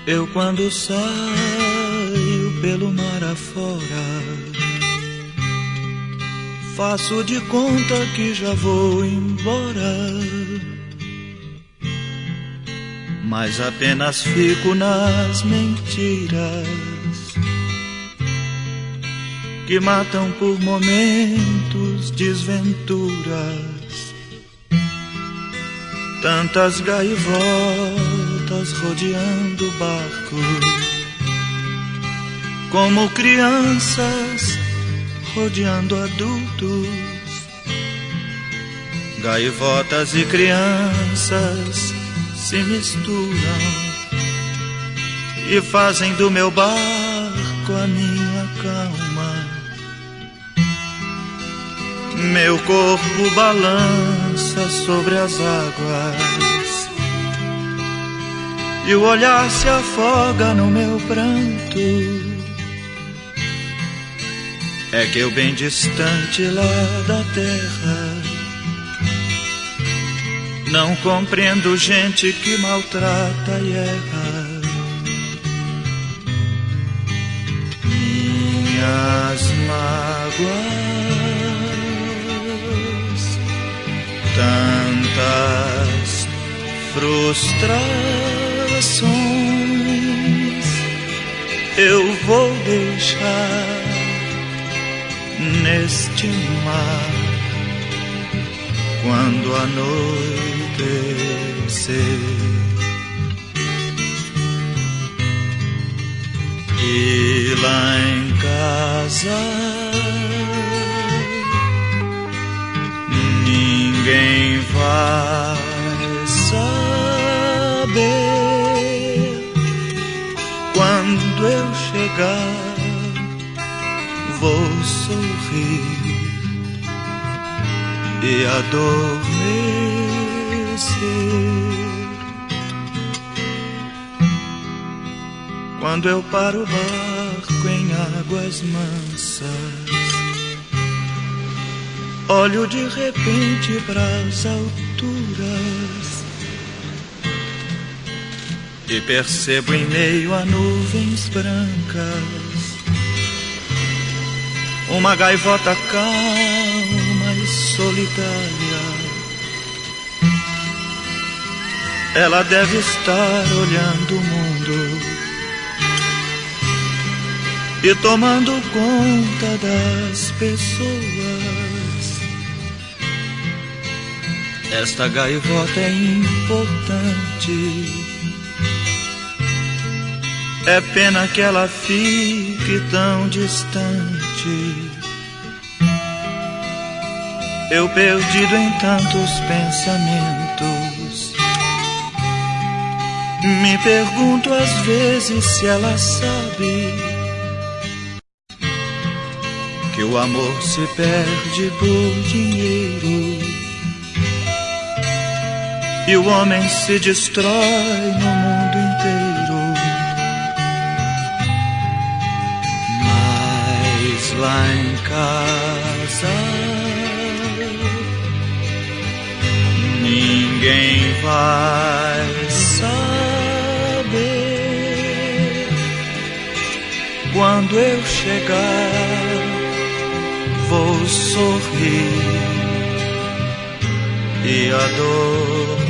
Eu quando saio pelo mar afora, faço de conta que já vou embora, mas apenas fico nas mentiras que matam por momentos desventuras. Tantas gaivotas rodeando o barco, como crianças rodeando adultos. Gaivotas e crianças se misturam e fazem do meu barco a minha calma. Meu corpo balança sobre as águas e o olhar se afoga no meu pranto. É que eu bem distante lá da terra não compreendo gente que maltrata e erra. Minhas mágoas, tantas frustrações, eu vou deixar neste mar quando anoitecer. E lá em casa ninguém vai saber. Quando eu chegar, vou sorrir e adormecer. Quando eu paro o barco em águas mansas, olho de repente pras alturas e percebo em meio a nuvens brancas uma gaivota calma e solitária. Ela deve estar olhando o mundo e tomando conta das pessoas. Esta gaivota é importante, é pena que ela fique tão distante. Eu perdido em tantos pensamentos, me pergunto às vezes se ela sabe que o amor se perde por dinheiro e o homem se destrói no mundo inteiro. Mas lá em casa ninguém vai saber. Quando eu chegar, vou sorrir e adormecer.